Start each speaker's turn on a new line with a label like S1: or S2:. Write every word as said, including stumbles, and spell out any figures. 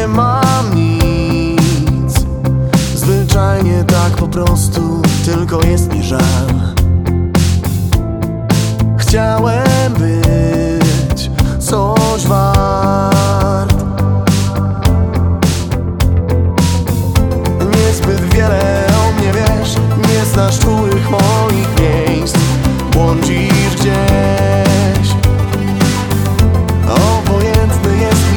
S1: nie mam nic. Zwyczajnie tak po prostu, tylko jest mi żal.